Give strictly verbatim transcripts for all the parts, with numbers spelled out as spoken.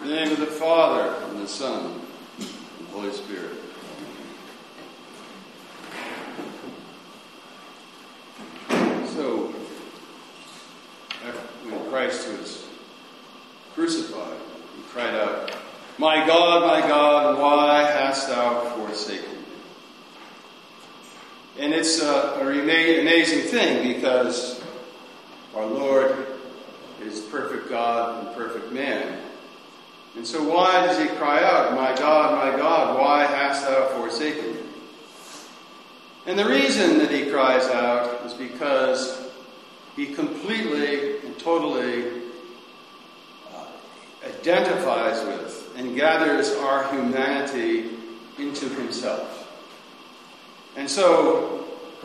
In the name of the Father, and the Son, and the Holy Spirit. So, when Christ was crucified, he cried out, "My God, my God, why hast thou forsaken me?" And it's a, a amazing thing because our Lord is perfect God and perfect man. And so why does he cry out, "My God, my God, why hast thou forsaken me?" And the reason that he cries out is because he completely and totally uh, identifies with and gathers our humanity into himself. And so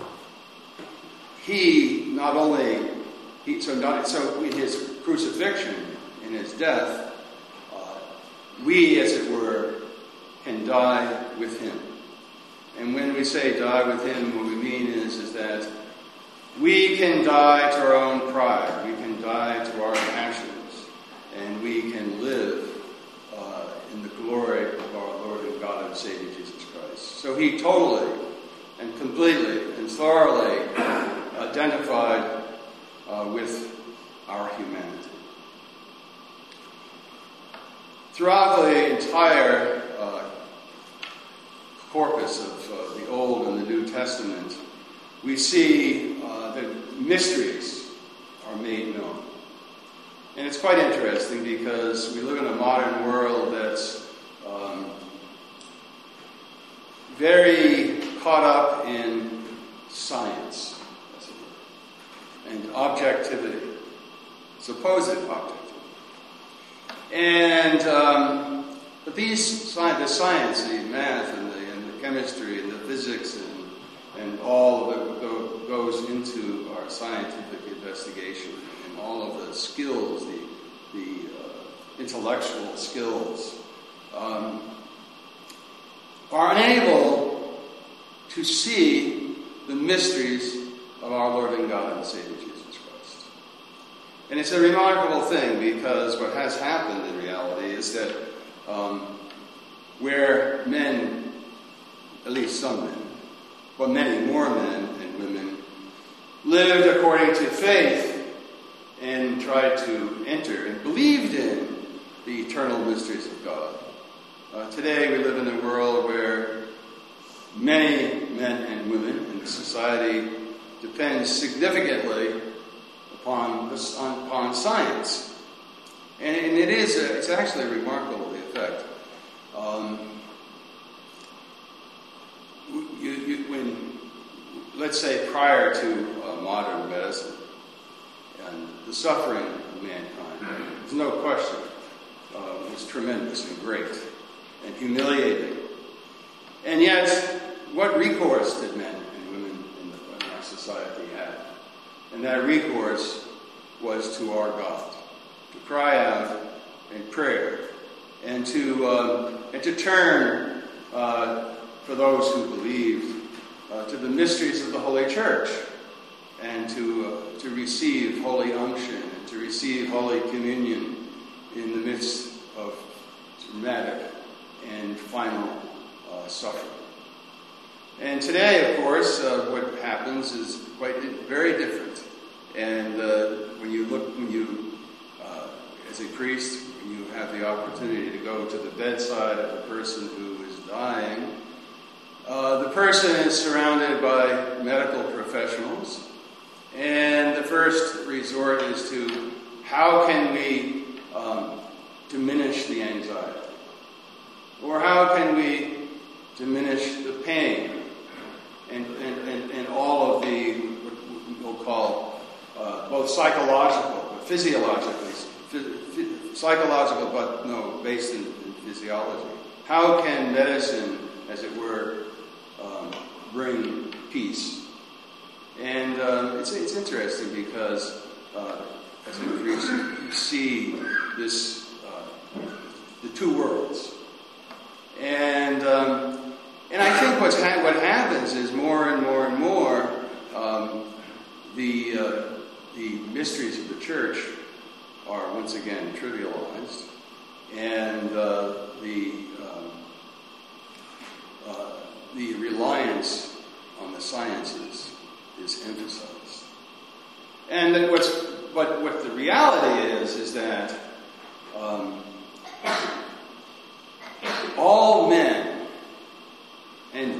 he not only, he, so, not, so in his crucifixion, in his death, we, as it were, can die with him. And when we say die with him, what we mean is, is that we can die to our own pride. We can die to our passions. And we can live uh, in the glory of our Lord and God and Savior Jesus Christ. So he totally and completely and thoroughly identified uh, with our humanity. Throughout the entire uh, corpus of uh, the Old and the New Testament, we see uh, that mysteries are made known. And it's quite interesting because we live in a modern world that's um, very caught up in science and objectivity, supposed objectivity. And, um, but these, the science, the math, and the, and the chemistry, and the physics, and, and all that go, goes into our scientific investigation, and all of the skills, the, the uh, intellectual skills, um, are unable to see the mysteries of our Lord and God and Savior Jesus. And it's a remarkable thing because what has happened in reality is that um, where men, at least some men, but many more men and women, lived according to faith and tried to enter and believed in the eternal mysteries of God. Uh, today we live in a world where many men and women in society depend significantly Upon, upon science. And, and it is, a, it's actually a remarkable effect. Um, you, you, when, let's say prior to uh, modern medicine and the suffering of mankind, there's no question, uh, was tremendous and great and humiliating. And yet, what recourse did men and women in, the, in our society have? And that recourse was to our God, to cry out in prayer, and to um, and to turn uh, for those who believe uh, to the mysteries of the Holy Church, and to uh, to receive holy unction and to receive Holy Communion in the midst of dramatic and final uh, suffering. And today, of course, uh, what happens is quite very different. And uh, when you look, when you, uh, as a priest, when you have the opportunity to go to the bedside of a person who is dying, uh, the person is surrounded by medical professionals, and the first resort is to how can we um, diminish the anxiety, or how can we diminish the pain, and and, and, and all of the what we'll call uh, both psychological, but physiologically, ph- psychological, but no, based in, in physiology. How can medicine, as it were, um, bring peace? And uh, it's it's interesting because uh, as a priest, you see this uh, the two worlds, and um, and I think what's ha- what happens is more and more and more um, the uh, the mysteries of the church are once again trivialized, and uh, the um, uh, the reliance on the sciences is emphasized. And then what's but what the reality is is that um, all men and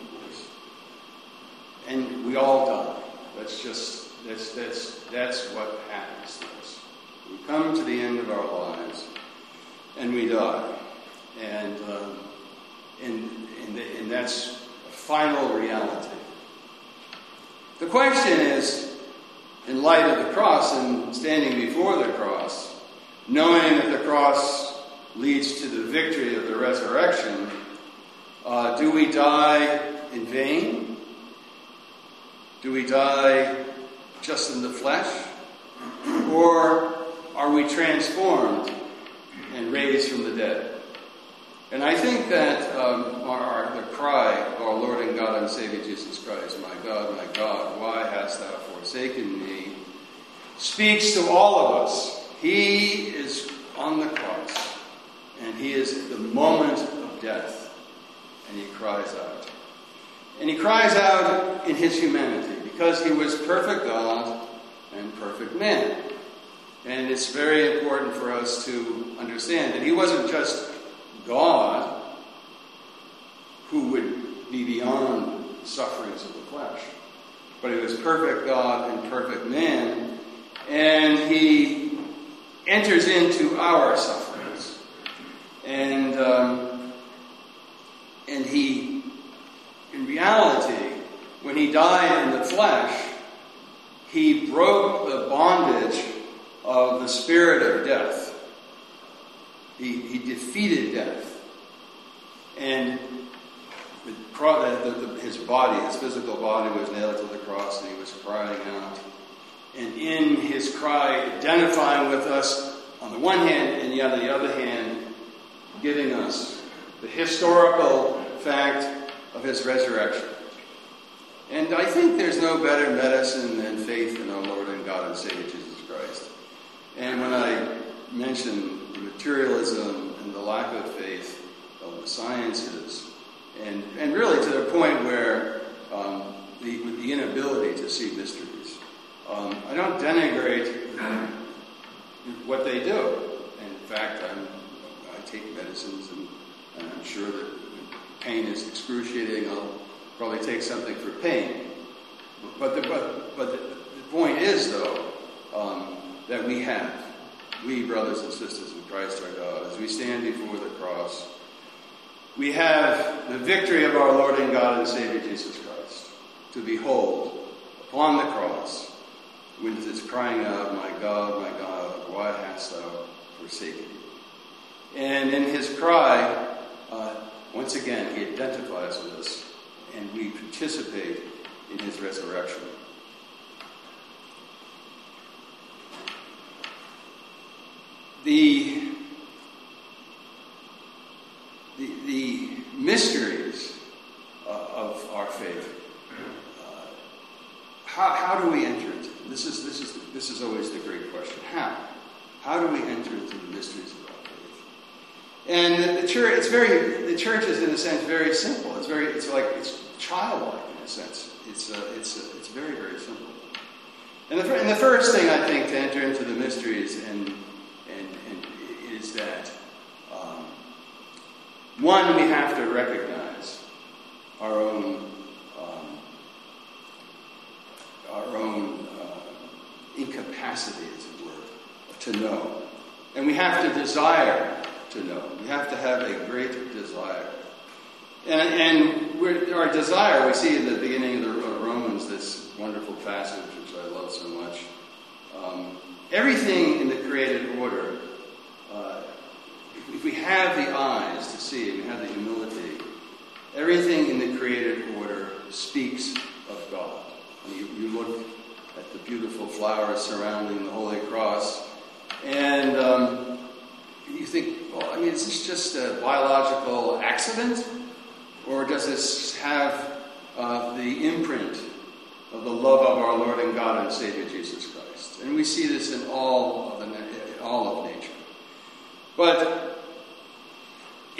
and we all die. That's just that's that's that's what happens to us. We come to the end of our lives, and we die, and um, and and, the, and that's a final reality. The question is, in light of the cross and standing before the cross, knowing that the cross leads to the victory of the resurrection, uh, do we die in vain? Do we die just in the flesh? Or are we transformed and raised from the dead? And I think that um, our, our, the cry of our Lord and God and Savior Jesus Christ, my God, my God, why hast thou forsaken me, speaks to all of us. He is on the cross, and he is at the moment of death, and he cries out. And he cries out in his humanity, because he was perfect God and perfect man. And it's very important for us to understand that he wasn't just God who would be beyond the sufferings of the flesh, but he was perfect God and perfect man, and he enters into our sufferings. And um, and he, in reality, when he died in the flesh, he broke the bondage of the spirit of death. He, he defeated death. And the, the, the, his body, his physical body, was nailed to the cross, and he was crying out. And in his cry, identifying with us on the one hand, and yet on the other hand, giving us the historical fact of his resurrection. And I think there's no better medicine than faith in our Lord and God and Savior Jesus Christ. And when I mention the materialism and the lack of faith of the sciences, and, and really to the point where um, the, the inability to see mysteries, um, I don't denigrate what they do. In fact, I'm, I take medicines, and, and I'm sure that pain is excruciating. I'll probably take something for pain. But the, but, but the, the point is, though, um, that we have, we brothers and sisters in Christ our God, as we stand before the cross, we have the victory of our Lord and God and Savior Jesus Christ to behold upon the cross, when it is crying out, my God, my God, why hast thou forsaken me? And in his cry, uh, once again, he identifies with us, and we participate in his resurrection. The, the, the mysteries uh, of our faith, uh, how, how do we enter into them? This is, this, is, this is always the great question. How? How do we enter into the mysteries of our faith? And the, the church, it's very, the church is in a sense very simple. It's very, it's like, it's childlike in a sense. It's, uh, it's, uh, it's very, very simple. And the, and the first thing I think to enter into the mysteries and, and, and is that, um, one, we have to recognize our own, um, our own uh, incapacity, as it were, to know. And we have to desire to know. We have to have a great desire. And, and we're, our desire, we see in the beginning of the Romans, this wonderful passage, which I love so much. Um, everything in the created order, uh, if, if we have the eyes to see, if we have the humility, everything in the created order speaks of God. And you, you look at the beautiful flowers surrounding the Holy Cross, and um, you think, well, I mean, is this just a biological accident? Or does this have uh, the imprint of the love of our Lord and God and Savior Jesus Christ? And we see this in all of, the, all of nature. But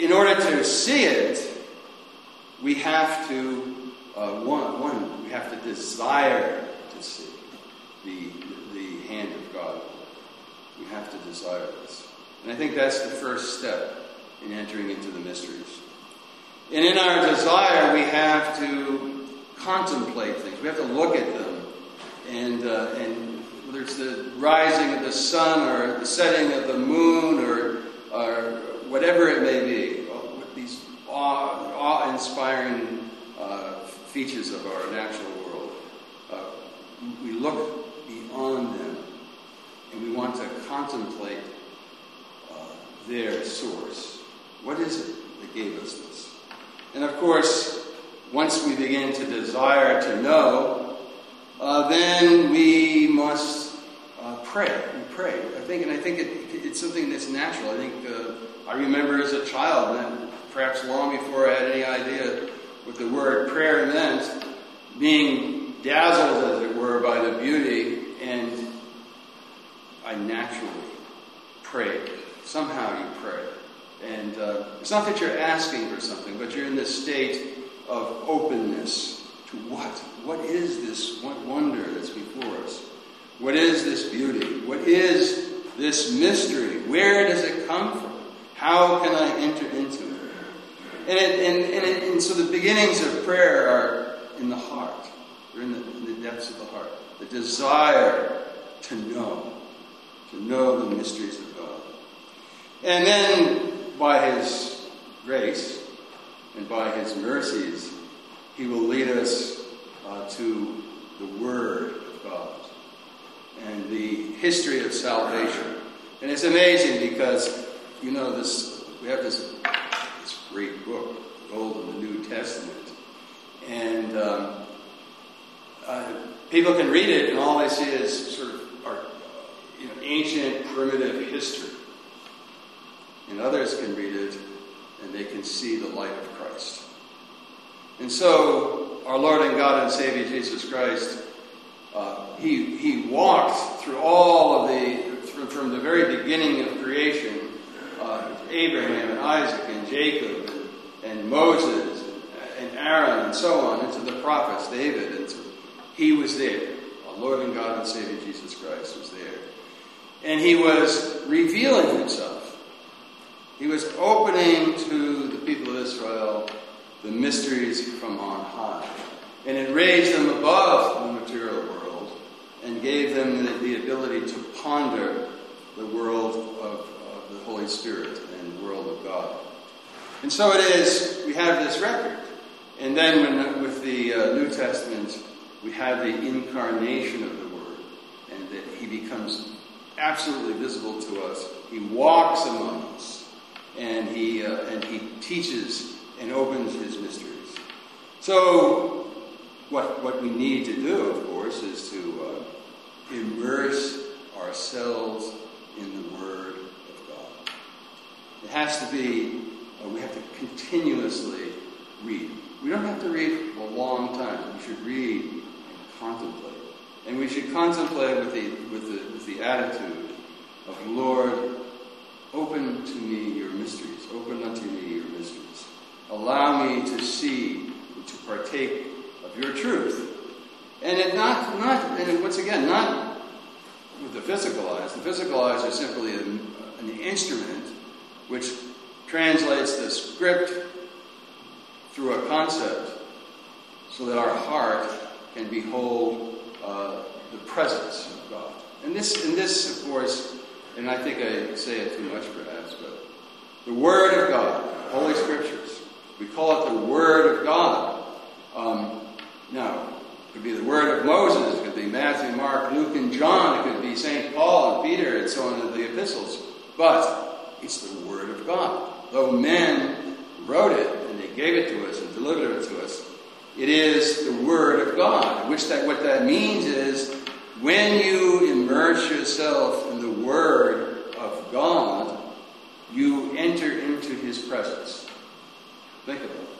in order to see it, we have to, uh, one, one, we have to desire to see the, the hand of God. We have to desire this. And I think that's the first step in entering into the mysteries. And in our desire, we have to contemplate things. We have to look at them. And, uh, and whether it's the rising of the sun or the setting of the moon or, or whatever it may be, these awe, awe-inspiring uh, features of our natural world, uh, we look beyond them and we want to contemplate uh, their source. What is it that gave us this? And of course, once we begin to desire to know, uh, then we must uh, pray. We pray. I think, and I think it, it's something that's natural. I think uh, I remember as a child, and perhaps long before I had any idea what the word prayer meant, being dazzled, as it were, by the beauty, and I naturally prayed. Somehow you pray. And uh, it's not that you're asking for something, but you're in this state of openness to what? What is this wonder that's before us? What is this beauty? What is this mystery? Where does it come from? How can I enter into it? And, it, and, and, it, and so the beginnings of prayer are in the heart. They're in the, in the depths of the heart. The desire to know. To know the mysteries of God. And then, by His grace and by His mercies, He will lead us uh, to the Word of God and the history of salvation. And it's amazing because, you know, this we have this, this great book, the Old and the New Testament. And um, uh, people can read it and all they see is sort of our, you know, ancient, primitive history. And others can read it, and they can see the light of Christ. And so, our Lord and God and Savior Jesus Christ, uh, he he walked through all of the, from, from the very beginning of creation, uh, Abraham and Isaac and Jacob and, and Moses and Aaron and so on, into the prophets, David. And so He was there. Our Lord and God and Savior Jesus Christ was there. And He was revealing Himself. He was opening to the people of Israel the mysteries from on high. And it raised them above the material world and gave them the, the ability to ponder the world of, of the Holy Spirit and the world of God. And so it is, we have this record. And then when, with the uh, New Testament, we have the incarnation of the Word. And that He becomes absolutely visible to us. He walks among us. And he uh, and he teaches and opens His mysteries. So, what what we need to do, of course, is to uh, immerse ourselves in the Word of God. It has to be. Uh, we have to continuously read. We don't have to read for a long time. We should read and contemplate, and we should contemplate with the with the with the attitude of, Lord, open to me your mysteries. Open unto me your mysteries. Allow me to see, to partake of your truth. And it not, not, and once again, not with the physical eyes. The physical eyes are simply an, an instrument which translates the script through a concept so that our heart can behold uh, the presence of God. And this, and this, of course, and I think I say it too much perhaps, but the Word of God, Holy Scriptures, we call it the Word of God. Um, now, it could be the Word of Moses, it could be Matthew, Mark, Luke, and John, it could be Saint Paul and Peter, and so on in the epistles. But it's the Word of God. Though men wrote it, and they gave it to us and delivered it to us, it is the Word of God. Which that what that means is, when you immerse yourself in the Word of God, you enter into His presence. Think of it.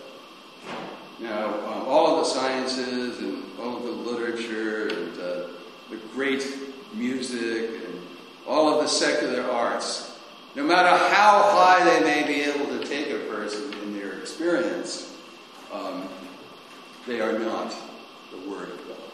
Now, um, all of the sciences and all of the literature and uh, the great music and all of the secular arts, no matter how high they may be able to take a person, whereas in, in their experience, um, they are not the Word of God.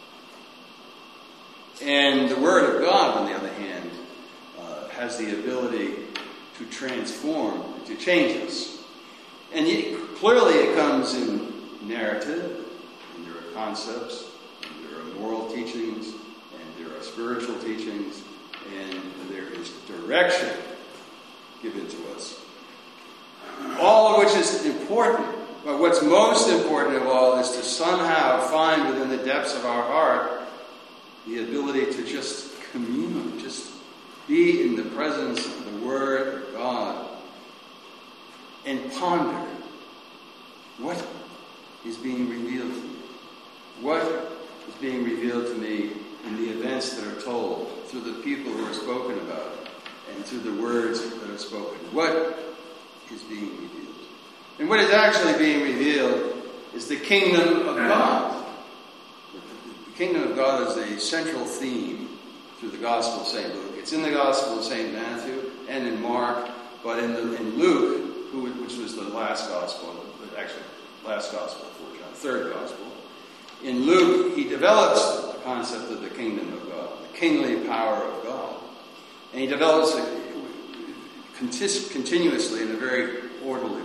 And the Word of God, on the other hand, uh, has the ability to transform, to change us. And it, clearly it comes in narrative, and there are concepts, and there are moral teachings, and there are spiritual teachings, and there is direction given to us. All of which is important, but what's most important of all is to somehow find within the depths of our heart the ability to just commune, just be in the presence of the Word of God and ponder what is being revealed to me. What is being revealed to me in the events that are told, through the people who are spoken about, and through the words that are spoken. What is being revealed? And what is actually being revealed is the kingdom of God. The kingdom of God is a central theme through the Gospel of Saint Luke. It's in the Gospel of Saint Matthew and in Mark, but in, the, in Luke, who, which was the last Gospel, actually last Gospel before John, third Gospel. In Luke, he develops the concept of the kingdom of God, the kingly power of God. And he develops it continuously in a very orderly way.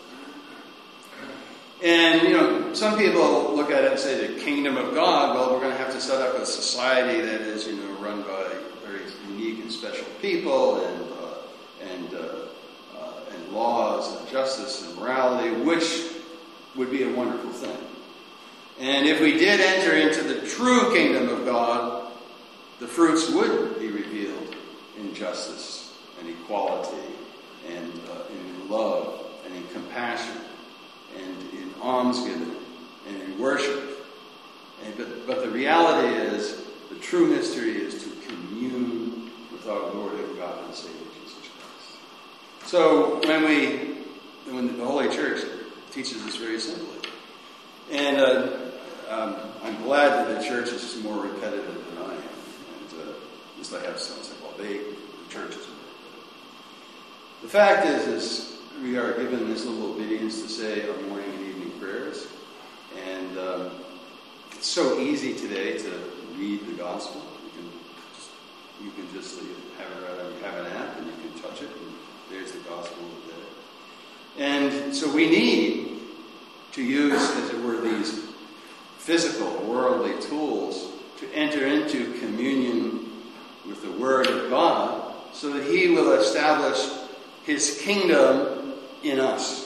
And, you know, some people look at it and say the kingdom of God, well, we're going to have to set up a society that is, you know, run by very unique and special people and uh, and, uh, uh, and laws and justice and morality, which would be a wonderful thing. And if we did enter into the true kingdom of God, the fruits would be revealed in justice and equality and uh, in love and in compassion and in almsgiving and in worship. And, but, but the reality is, the true mystery is to commune with our Lord and God and Savior Jesus Christ. So when we, when the Holy Church teaches us very simply, and uh, um, I'm glad that the church is more repetitive than I am. And uh, at least I have some say, well, they, the church is more repetitive. The fact is, is we are given this little obedience to say our morning and evening prayers. And um, it's so easy today to read the gospel. You can just, you can just have it right on, you have an app and you can touch it and there's the gospel of the day. And so we need to use, as it were, these physical, worldly tools to enter into communion with the Word of God so that He will establish His kingdom in us,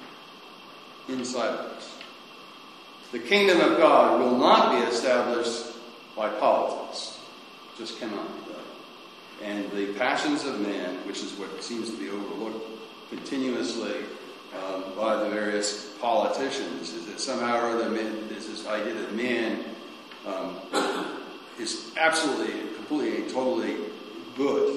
inside of us. The kingdom of God will not be established by politics. It just cannot be done. And the passions of man, which is what seems to be overlooked continuously um, by the various politicians, is that somehow or other man, there's this idea that man um, is absolutely, completely, totally good,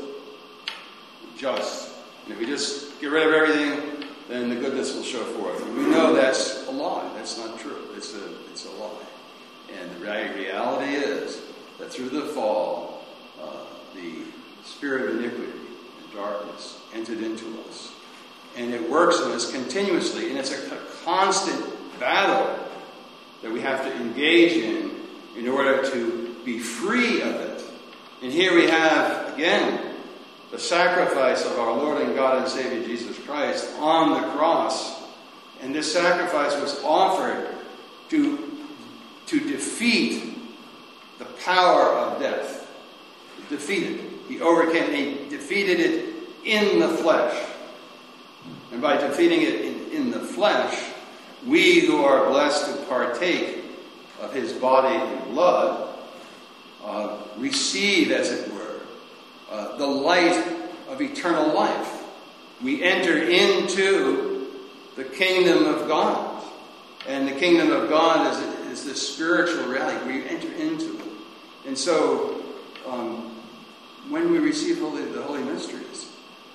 just. And if we just get rid of everything, then the goodness will show forth. And we know that's a lie. That's not true. It's a, it's a lie. And the reality is that through the fall, uh, the spirit of iniquity and darkness entered into us. And it works in us continuously. And it's a constant battle that we have to engage in in order to be free of it. And here we have, again, the sacrifice of our Lord and God and Savior Jesus Christ on the cross. And this sacrifice was offered to, to defeat the power of death. He defeated it. He overcame it. He defeated it in the flesh. And by defeating it in, in the flesh, we who are blessed to partake of His body and blood uh, receive, as it were, Uh, the light of eternal life. We enter into the kingdom of God. And the kingdom of God is, is this spiritual reality. We enter into it. And so, um, when we receive holy, the Holy Mysteries,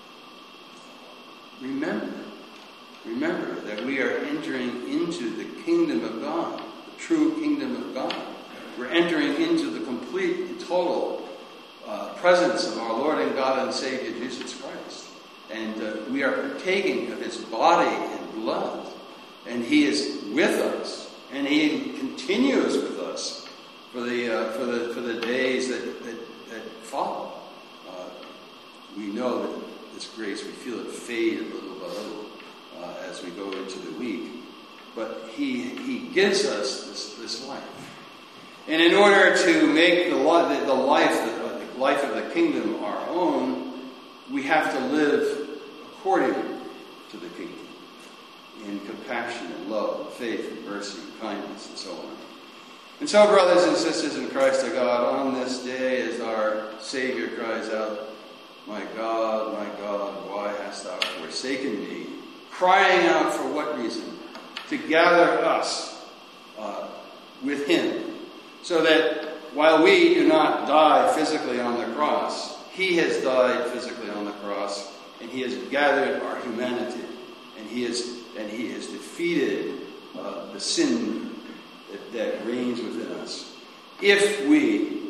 remember, remember that we are entering into the kingdom of God, the true kingdom of God. We're entering into the complete and total Uh, presence of our Lord and God and Savior Jesus Christ. and uh, we are partaking of his body and blood, and he is with us, and he continues with us for the uh, for the for the days that that, that follow. Uh, we know that this grace, we feel it fade a little by little uh, as we go into the week, but he he gives us this this life, and in order to make the life the, the life the, the life of the kingdom our own, we have to live according to the kingdom, in compassion and love and faith and mercy and kindness and so on. And so, brothers and sisters in Christ our God, on this day as our Savior cries out, "My God, my God, why hast thou forsaken me?" Crying out for what reason? To gather us uh, with him, so that while we do not die physically on the cross, he has died physically on the cross, and he has gathered our humanity, and he has and he has defeated uh, the sin that, that reigns within us. If we